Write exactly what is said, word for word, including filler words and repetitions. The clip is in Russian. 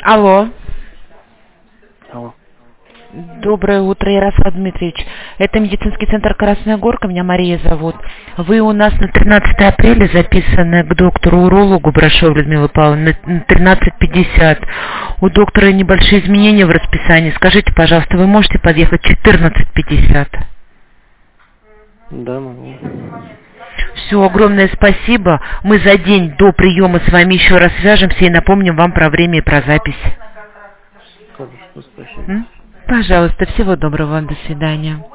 Алло. Алло. Доброе утро, Ярослав Дмитриевич. Это медицинский центр Красная Горка, меня Мария зовут. Вы у нас на тринадцатое апреля записаны к доктору-урологу Брашовой Людмилы Павловны на тринадцать пятьдесят. У доктора небольшие изменения в расписании. Скажите, пожалуйста, вы можете подъехать в четырнадцать пятьдесят? Да, могу. Все, огромное спасибо. Мы за день до приема с вами еще раз свяжемся и напомним вам про время и про запись. Хорошо, спасибо. М? Пожалуйста, всего доброго вам, до свидания.